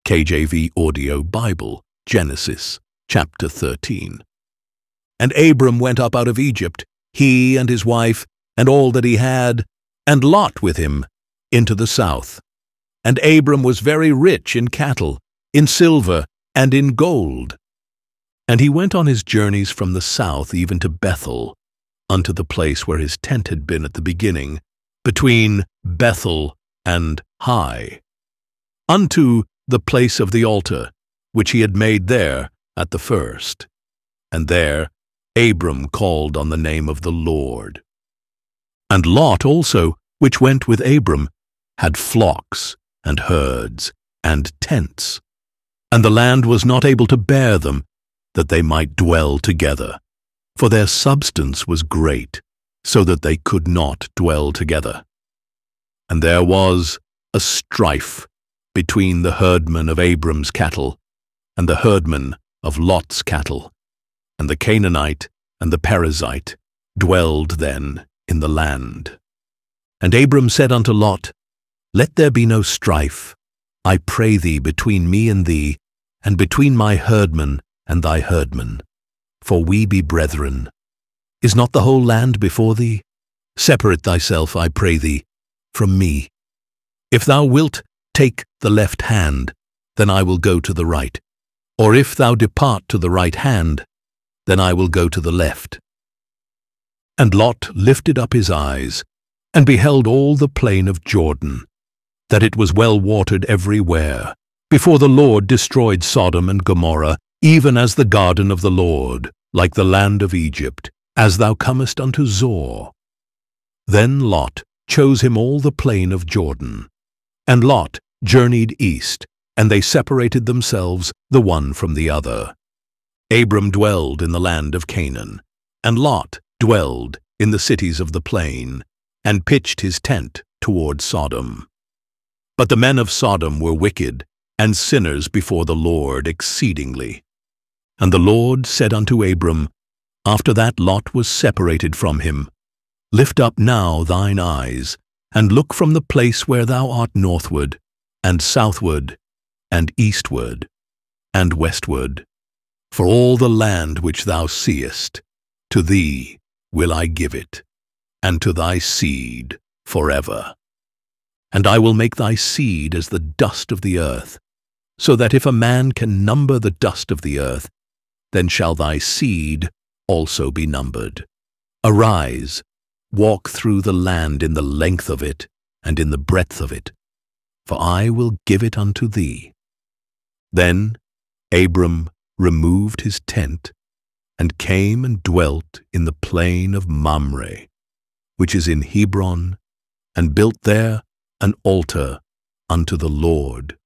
KJV Audio Bible, Genesis, chapter 13. And Abram went up out of Egypt, he and his wife, and all that he had, and Lot with him, into the south. And Abram was very rich in cattle, in silver, and in gold. And he went on his journeys from the south even to Bethel, unto the place where his tent had been at the beginning, between Bethel and Hai, unto the place of the altar, which he had made there at the first. And there Abram called on the name of the Lord. And Lot also, which went with Abram, had flocks and herds and tents, and the land was not able to bear them, that they might dwell together, for their substance was great, so that they could not dwell together. And there was a strife between the herdmen of Abram's cattle and the herdmen of Lot's cattle, and the Canaanite and the Perizzite dwelled then in the land. And Abram said unto Lot, Let there be no strife, I pray thee, between me and thee, and between my herdmen and thy herdmen, for we be brethren. Is not the whole land before thee? Separate thyself, I pray thee, from me. If thou wilt take the left hand, then I will go to the right. Or if thou depart to the right hand, then I will go to the left. And Lot lifted up his eyes, and beheld all the plain of Jordan, that it was well watered everywhere, before the Lord destroyed Sodom and Gomorrah, even as the garden of the Lord, like the land of Egypt, as thou comest unto Zoar. Then Lot chose him all the plain of Jordan. And Lot journeyed east, and they separated themselves the one from the other. Abram dwelled in the land of Canaan, and Lot dwelled in the cities of the plain, and pitched his tent toward Sodom. But the men of Sodom were wicked, and sinners before the Lord exceedingly. And the Lord said unto Abram, after that Lot was separated from him, Lift up now thine eyes, and look from the place where thou art northward, and southward, and eastward, and westward. For all the land which thou seest, to thee will I give it, and to thy seed forever. And I will make thy seed as the dust of the earth, so that if a man can number the dust of the earth, then shall thy seed also be numbered. Arise, walk through the land in the length of it, and in the breadth of it, for I will give it unto thee. Then Abram removed his tent, and came and dwelt in the plain of Mamre, which is in Hebron, and built there an altar unto the Lord.